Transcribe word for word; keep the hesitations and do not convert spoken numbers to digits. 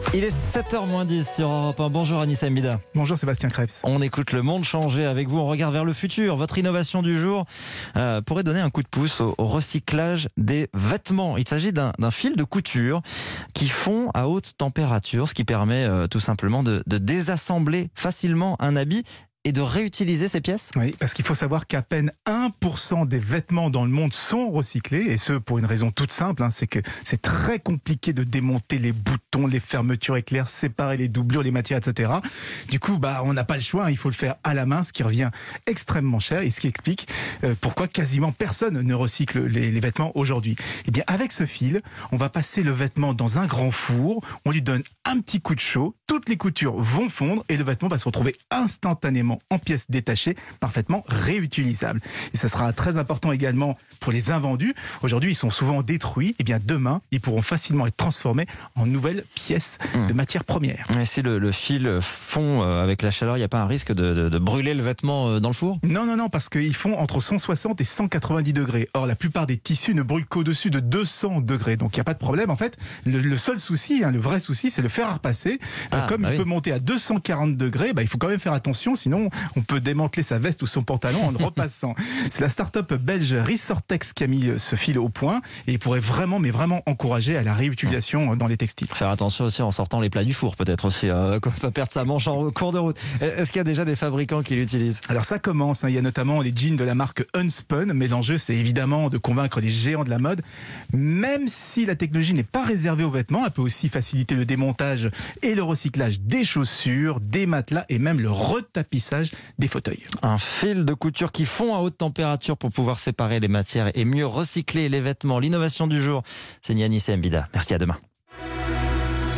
Il est sept heures moins dix sur Europe un. Bonjour Anissa Mbida. Bonjour Sébastien Krebs. On écoute le monde changer avec vous, on regarde vers le futur. Votre innovation du jour euh, pourrait donner un coup de pouce au, au recyclage des vêtements. Il s'agit d'un, d'un fil de couture qui fond à haute température, ce qui permet euh, tout simplement de, de désassembler facilement un habit et de réutiliser ces pièces. Oui, parce qu'il faut savoir qu'à peine un pour cent des vêtements dans le monde sont recyclés, et ce pour une raison toute simple, hein, c'est que c'est très compliqué de démonter les boutons, les fermetures éclairs, séparer les doublures, les matières, et cetera. Du coup, bah, on n'a pas le choix, hein, il faut le faire à la main, ce qui revient extrêmement cher, et ce qui explique euh, pourquoi quasiment personne ne recycle les, les vêtements aujourd'hui. Eh bien, avec ce fil, on va passer le vêtement dans un grand four, on lui donne un petit coup de chaud, toutes les coutures vont fondre, et le vêtement va se retrouver instantanément en pièces détachées, parfaitement réutilisables. Et ça sera très important également pour les invendus. Aujourd'hui, ils sont souvent détruits. Et bien demain, ils pourront facilement être transformés en nouvelles pièces mmh. de matières premières. Et si le, le fil fond avec la chaleur, il n'y a pas un risque de, de, de brûler le vêtement dans le four ? Non, non, non, parce qu'ils font entre cent soixante et cent quatre-vingt-dix degrés. Or, la plupart des tissus ne brûlent qu'au-dessus de deux cents degrés. Donc, il n'y a pas de problème. En fait, le, le seul souci, hein, le vrai souci, c'est le fer à repasser. Ah, Comme bah il oui. peut monter à deux cent quarante degrés, bah, il faut quand même faire attention, sinon on peut démanteler sa veste ou son pantalon en le repassant. C'est la start-up belge Ressortex qui a mis ce fil au point et il pourrait vraiment, mais vraiment encourager à la réutilisation dans les textiles. Faire attention aussi en sortant les plats du four, peut-être aussi, euh, qu'on ne pas perdre sa manche en cours de route. Est-ce qu'il y a déjà des fabricants qui l'utilisent ? Alors ça commence, hein. Il y a notamment les jeans de la marque Unspun, mais l'enjeu c'est évidemment de convaincre les géants de la mode. Même si la technologie n'est pas réservée aux vêtements, elle peut aussi faciliter le démontage et le recyclage des chaussures, des matelas et même le retapissage des fauteuils. Un fil de couture qui fond à haute température pour pouvoir séparer les matières et mieux recycler les vêtements. L'innovation du jour, c'est Anissa Mbida. Merci, à demain.